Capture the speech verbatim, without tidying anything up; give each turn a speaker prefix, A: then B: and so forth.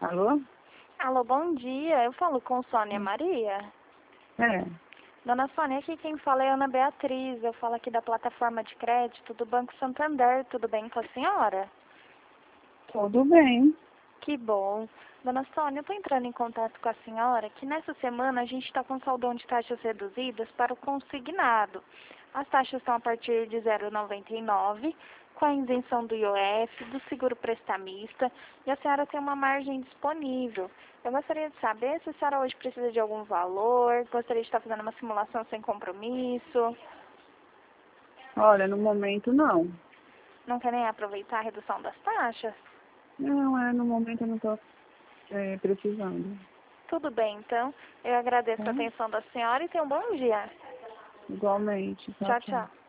A: Alô?
B: Alô, bom dia. Eu falo com Sônia
A: Hum.
B: Maria.
A: É,
B: Dona Sônia, aqui quem fala é Ana Beatriz. Eu falo aqui da plataforma de crédito do Banco Santander. Tudo bem com a senhora?
A: tudo bem.
B: Que bom. Dona Sônia, eu estou entrando em contato com a senhora que nessa semana a gente está com saldão de taxas reduzidas para o consignado. As taxas estão a partir de zero vírgula noventa e nove, com a isenção do I O F, do seguro prestamista, e a senhora tem uma margem disponível. Eu gostaria de saber se a senhora hoje precisa de algum valor, gostaria de estar fazendo uma simulação sem compromisso,
A: Olha, no momento não.
B: não quer nem aproveitar a redução das taxas?
A: Não, é, no momento eu não estou precisando.
B: Tudo bem, então. Eu agradeço
A: Tá?
B: a atenção da senhora e tenha um bom dia.
A: Igualmente. Tchau,
B: Tchau,
A: tchau.
B: tchau.